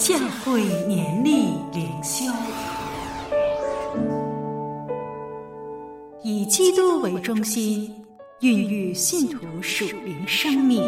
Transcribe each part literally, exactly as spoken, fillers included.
教会年历灵修，以基督为中心，孕育信徒属灵生命。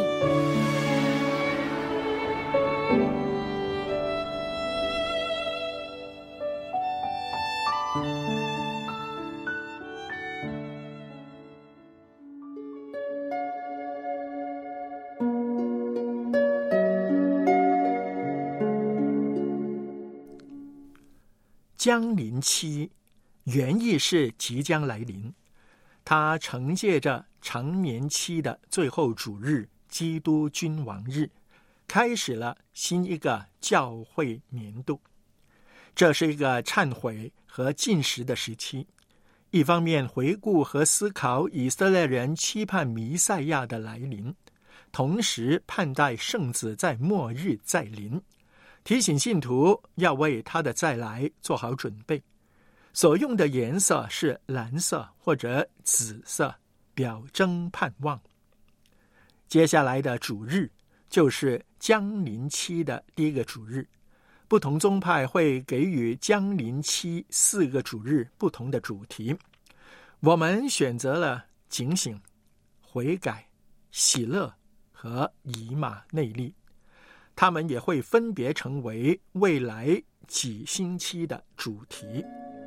将临期原意是即将来临，它承接着长年期的最后主日基督君王日，开始了新一个教会年度。这是一个忏悔和禁食的时期，一方面回顾和思考以色列人期盼弥赛亚的来临，同时盼待圣子在末日再临，提醒信徒要为他的再来做好准备。所用的颜色是蓝色或者紫色，表征盼望。接下来的主日就是将临期的第一个主日，不同宗派会给予将临期四个主日不同的主题。我们选择了警醒、悔改、喜乐和以马内利，他们也会分别成为未来几星期的主题。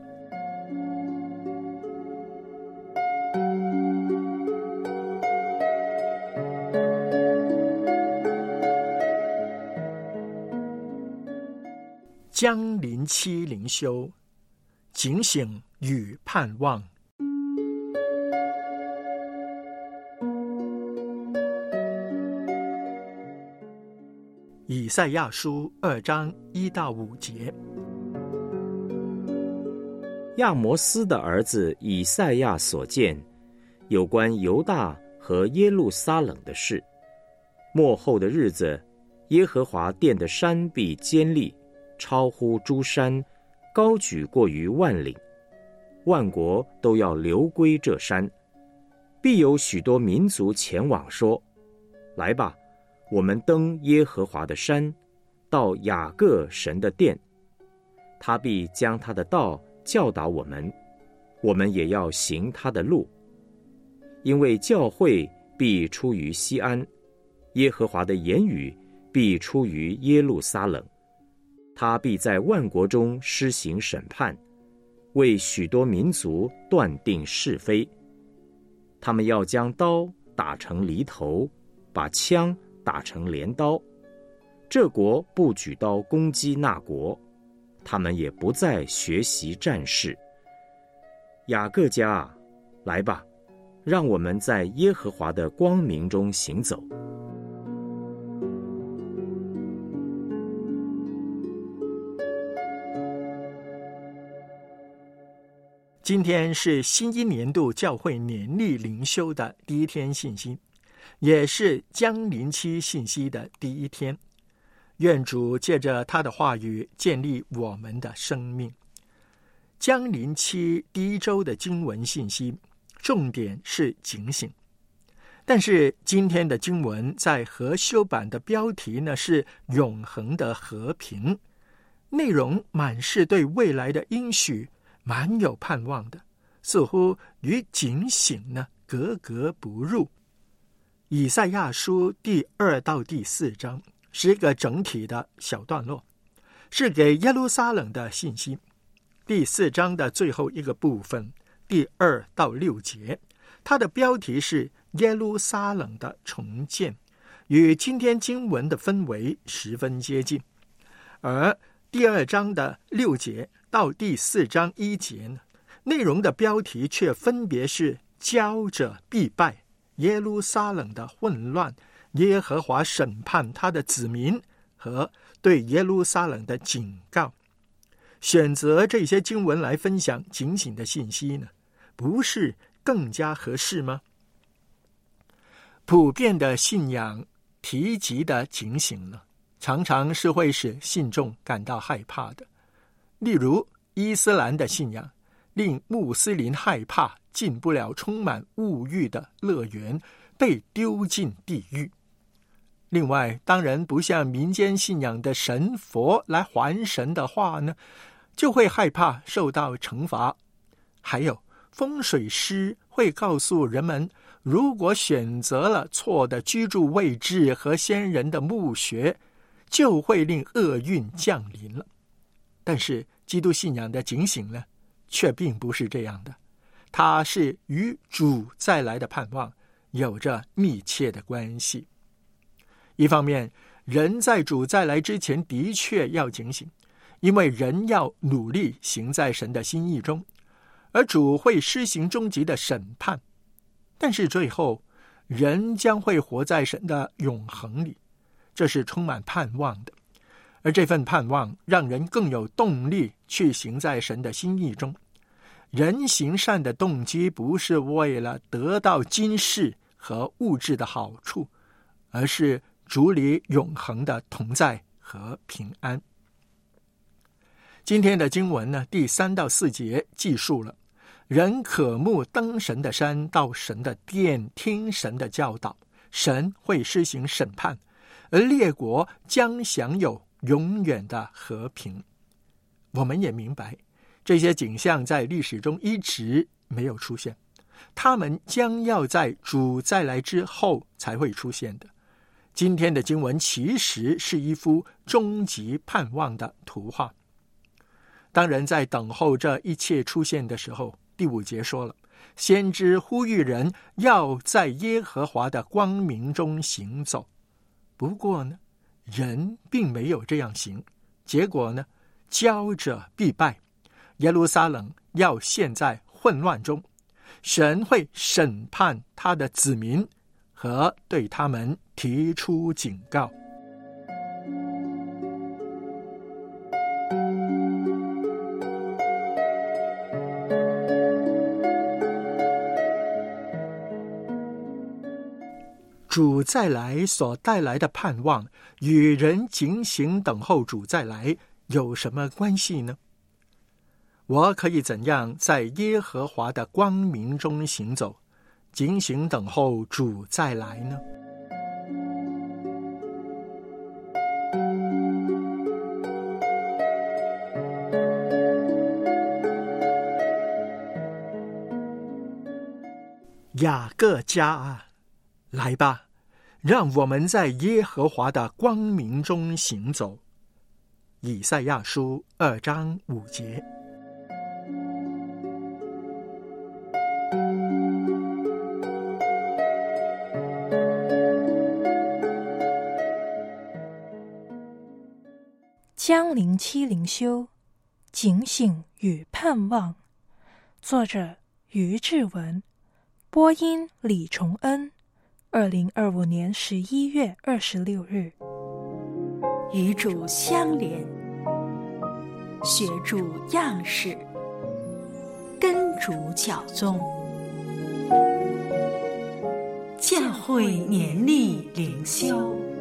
将临期灵修，警醒与盼望。以赛亚书二章一到五节。 亚摩斯的儿子以赛亚所见有关犹大和耶路撒冷的事，末后的日子，耶和华殿的山必坚立，超乎诸山，高举过于万岭，万国都要流归这山。必有许多民族前往说，来吧，我们登耶和华的山，到雅各神的殿。他必将他的道教导我们，我们也要行他的路。因为教会必出于西安，耶和华的言语必出于耶路撒冷。他必在万国中施行审判，为许多民族断定是非。他们要将刀打成犁头，把枪打成镰刀。这国不举刀攻击那国，他们也不再学习战事。雅各家啊，来吧，让我们在耶和华的光明中行走。 今天是新一年度教会年历灵修的第一天信息，也是将临期信息的第一天。愿主借着他的话语建立我们的生命。将临期第一周的经文信息重点是警醒，但是今天的经文在和修版的标题呢是永恒的和平，内容满是对未来的应许，蛮有盼望的，似乎与警醒呢格格不入。以赛亚书第二到第四章是一个整体的小段落，是给耶路撒冷的信息。第四章的最后一个部分，第二到六节，它的标题是耶路撒冷的重建，与今天经文的氛围十分接近。而第二章的六节到第四章一节呢，内容的标题却分别是骄者必败、耶路撒冷的混乱、耶和华审判他的子民和对耶路撒冷的警告。选择这些经文来分享警醒的信息呢，不是更加合适吗？普遍的信仰提及的警醒呢，常常是会使信众感到害怕的。例如伊斯兰的信仰令穆斯林害怕进不了充满物欲的乐园，被丢进地狱。 另外，当人不向民间信仰的神佛来还神的话呢，就会害怕受到惩罚。还有，风水师会告诉人们，如果选择了错的居住位置和先人的墓穴，就会令厄运降临了。但是基督信仰的警醒呢，却并不是这样的，它是与主再来的盼望有着密切的关系。一方面，人在主再来之前的确要警醒，因为人要努力行在神的心意中，而主会施行终极的审判。但是最后，人将会活在神的永恒里，这是充满盼望的。而这份盼望让人更有动力去行在神的心意中。人行善的动机不是为了得到今世和物质的好处，而是主里永恒的同在和平安。今天的经文呢，第三到四节记述了人渴慕登神的山，到神的殿听神的教导，神会施行审判，而列国将享有永远的和平。我们也明白，这些景象在历史中一直没有出现，他们将要在主再来之后才会出现的。今天的经文其实是一幅终极盼望的图画。当人在等候这一切出现的时候，第五节说了，先知呼吁人要在耶和华的光明中行走。不过呢，人并没有这样行，结果呢，骄者必败，耶路撒冷要陷在混乱中，神会审判他的子民和对他们提出警告。主再来所带来的盼望与人警醒等候主再来有什么关系呢？我可以怎样在耶和华的光明中行走，警醒等候主再来呢？雅各家啊，来吧，让我们在耶和华的光明中行走。以赛亚书二章五节。 江陵七灵修，警醒与盼望。作者于志文，播音李崇恩。二零二五年十一月二十六日。 与主相连，学主样式，跟主脚踪。教会年历灵修。